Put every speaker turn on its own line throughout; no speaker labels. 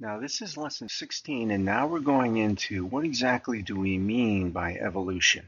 Now, this is lesson 16, and now we're going into what exactly do we mean by evolution?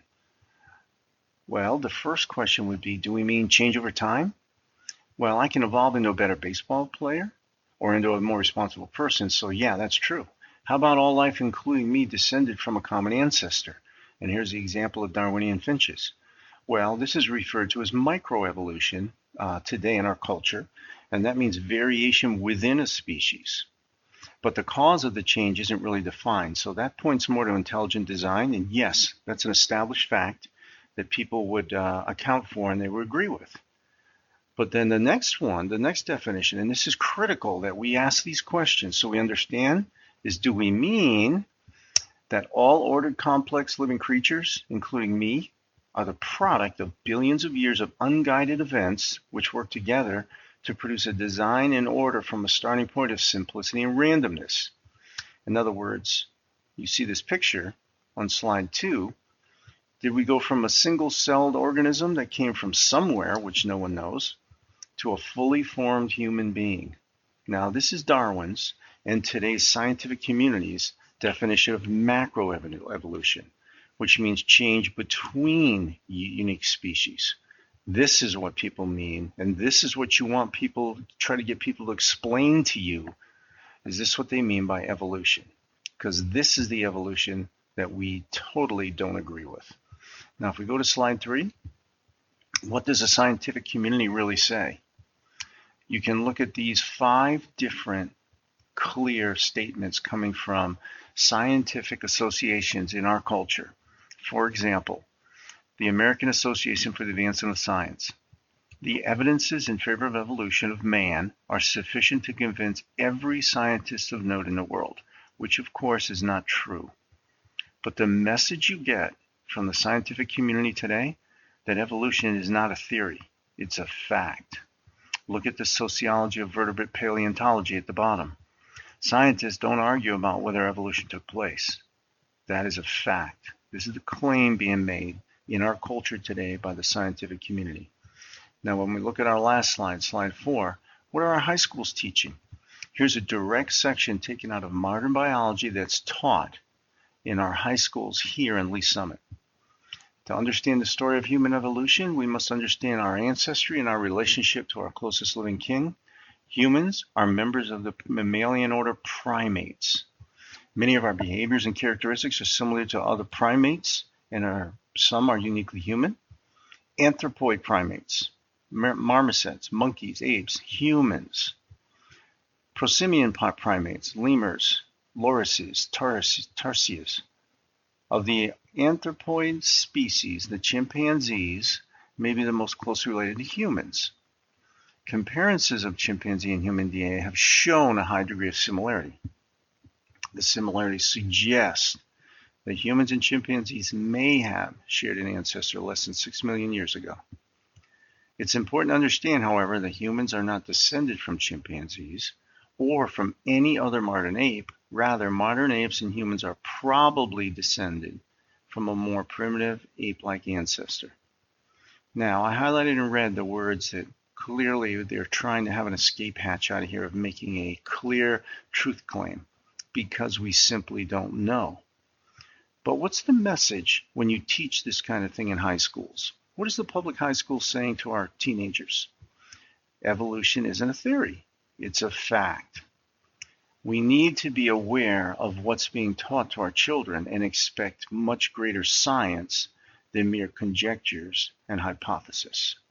Well, the first question would be, do we mean change over time? Well, I can evolve into a better baseball player or into a more responsible person, so yeah, that's true. How about all life, including me, descended from a common ancestor? And here's the example of Darwinian finches. Well, this is referred to as microevolution today in our culture, and that means variation within a species. But the cause of the change isn't really defined. So that points more to intelligent design. And yes, that's an established fact that people would account for and they would agree with. But then the next one, the next definition, and this is critical that we ask these questions so we understand, is do we mean that all ordered complex living creatures, including me, are the product of billions of years of unguided events which work together to produce a design and order from a starting point of simplicity and randomness? In other words, you see this picture on slide 2. Did we go from a single-celled organism that came from somewhere, which no one knows, to a fully formed human being? Now, this is Darwin's and today's scientific community's definition of macroevolution, which means change between unique species. This is what people mean, and this is what you want people, try to get people to explain to you. Is this what they mean by evolution? Because this is the evolution that we totally don't agree with. Now, if we go to slide 3, what does the scientific community really say? You can look at these 5 different clear statements coming from scientific associations in our culture. For example, the American Association for the Advancement of Science. The evidences in favor of evolution of man are sufficient to convince every scientist of note in the world, which of course is not true. But the message you get from the scientific community today, that evolution is not a theory, it's a fact. Look at the sociology of vertebrate paleontology at the bottom. Scientists don't argue about whether evolution took place. That is a fact. This is the claim being made in our culture today by the scientific community. Now, when we look at our last slide, slide 4, what are our high schools teaching? Here's a direct section taken out of modern biology that's taught in our high schools here in Lee Summit. To understand the story of human evolution, we must understand our ancestry and our relationship to our closest living kin. Humans are members of the mammalian order primates. Many of our behaviors and characteristics are similar to other primates, and some are uniquely human. Anthropoid primates, marmosets, monkeys, apes, humans. Prosimian primates, lemurs, lorises, tarsiers. Of the anthropoid species, the chimpanzees may be the most closely related to humans. Comparisons of chimpanzee and human DNA have shown a high degree of similarity. The similarities suggest that humans and chimpanzees may have shared an ancestor less than 6 million years ago. It's important to understand, however, that humans are not descended from chimpanzees or from any other modern ape. Rather, modern apes and humans are probably descended from a more primitive ape-like ancestor. Now, I highlighted in red the words that clearly they're trying to have an escape hatch out of here of making a clear truth claim, because we simply don't know. But what's the message when you teach this kind of thing in high schools? What is the public high school saying to our teenagers? Evolution isn't a theory, it's a fact. We need to be aware of what's being taught to our children and expect much greater science than mere conjectures and hypotheses.